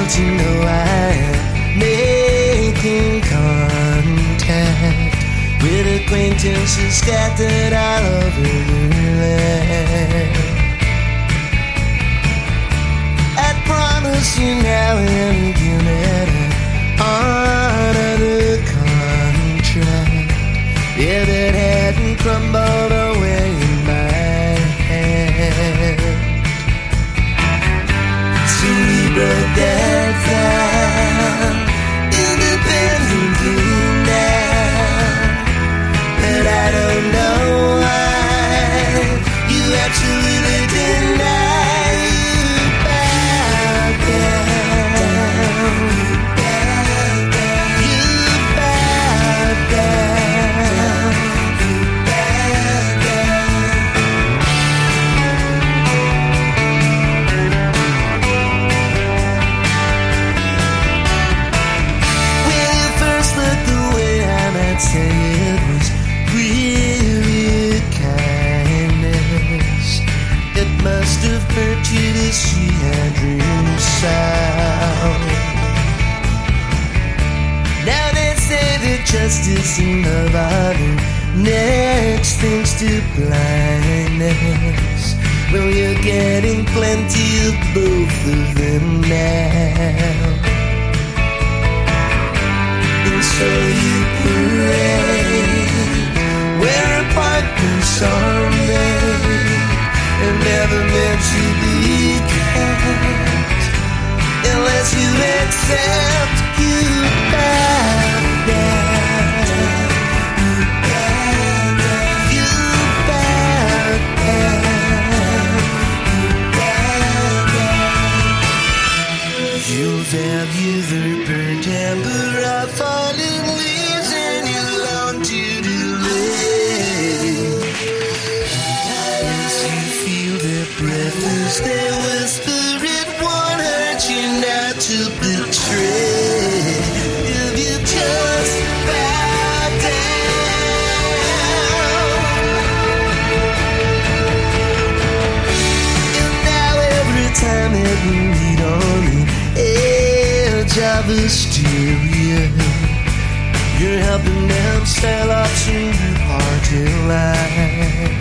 you know I am making contact with acquaintances scattered all over the land. I promise you now and again that I honor the contract. If it hadn't crumbled away in my hand, so we broke that down independently now. But I don't know why you absolutely deny. You bowed down. You bowed down. When you first looked away, I might say it was really kindness. It must have hurt you to see our dreams sound. Now they say that justice and love are the next things to blindness. Well, you're getting plenty of both of them now. And so you pray where apartments are made and never meant to be kept unless you accept. You bow down. You bow down. You value the burnt amber of falling leaves and you long to delay. As you feel their breath as they whisper, it won't hurt you not to betray. If you just bow down. And now every time that we meet on the edge of hysteria, you're helping them sell out to your party line.